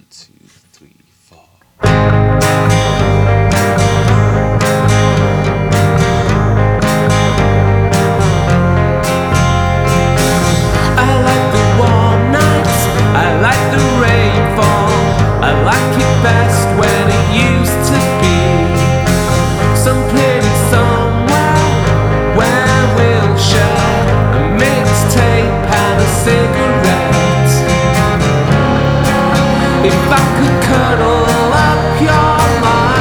2, 3, 4. I like the warm nights, I like the rainfall, I like it best when it used to be some pretty somewhere where we'll share a mixtape and a cigarette. If I could cuddle up your mind